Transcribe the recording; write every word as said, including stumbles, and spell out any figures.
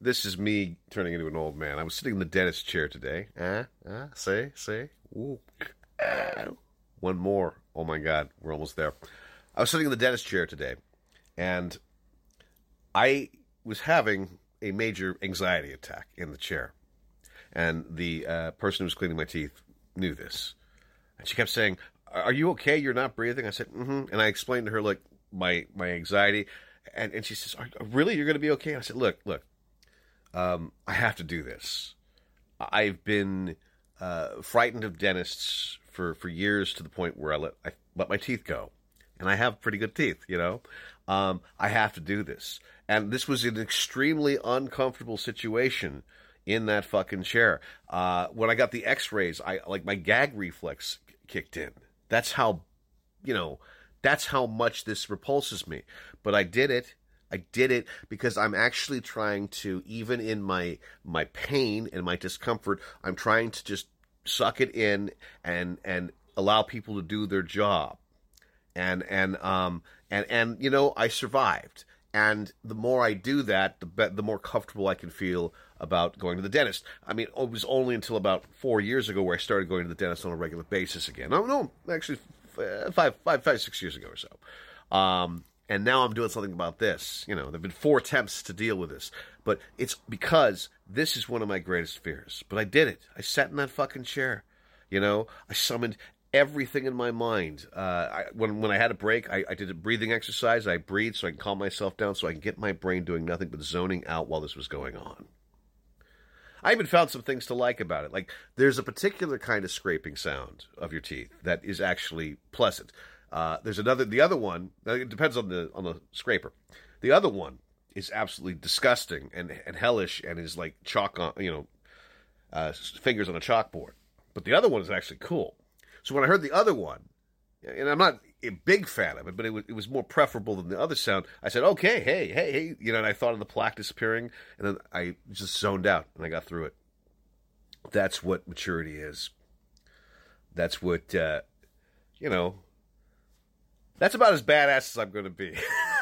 this is me turning into an old man. I was sitting in the dentist chair today. Uh, uh, say, say. Ooh. Uh, one more. Oh, my God. We're almost there. I was sitting in the dentist chair today, and I was having a major anxiety attack in the chair. And the uh, person who was cleaning my teeth knew this. And she kept saying, are you okay? You're not breathing? I said, mm-hmm. And I explained to her, like, my, my anxiety. And, and she says, are, really? You're going to be okay? And I said, look, look, um, I have to do this. I've been uh, frightened of dentists for, for years to the point where I let, I let my teeth go. And I have pretty good teeth, you know. Um, I have to do this. And this was an extremely uncomfortable situation in that fucking chair. Uh, when I got the x-rays, I like my gag reflex kicked in. That's how, you know, that's how much this repulses me. But I did it. I did it because I'm actually trying to, even in my my pain and my discomfort, I'm trying to just suck it in and and allow people to do their job. And and um and and you know, I survived. And the more I do that, the be- the more comfortable I can feel about going to the dentist. I mean, it was only until about four years ago where I started going to the dentist on a regular basis again. No, no, actually, five, five, five, six years ago or so. Um, and now I'm doing something about this. You know, there've been four attempts to deal with this, but it's because this is one of my greatest fears. But I did it. I sat in that fucking chair. You know, I summoned everything in my mind. Uh, I, when when I had a break, I, I did a breathing exercise. I breathed so I can calm myself down, so I can get my brain doing nothing but zoning out while this was going on. I even found some things to like about it. Like, there's a particular kind of scraping sound of your teeth that is actually pleasant. Uh, there's another, the other one, it depends on the on the scraper. The other one is absolutely disgusting and, and hellish and is like chalk on, you know, uh, fingers on a chalkboard. But the other one is actually cool. So when I heard the other one, and I'm not a big fan of it, but it was, it was more preferable than the other sound, I said, okay, hey, hey, hey, you know, and I thought of the plaque disappearing, and then I just zoned out, and I got through it. That's what maturity is. That's what, uh, you know, that's about as badass as I'm going to be.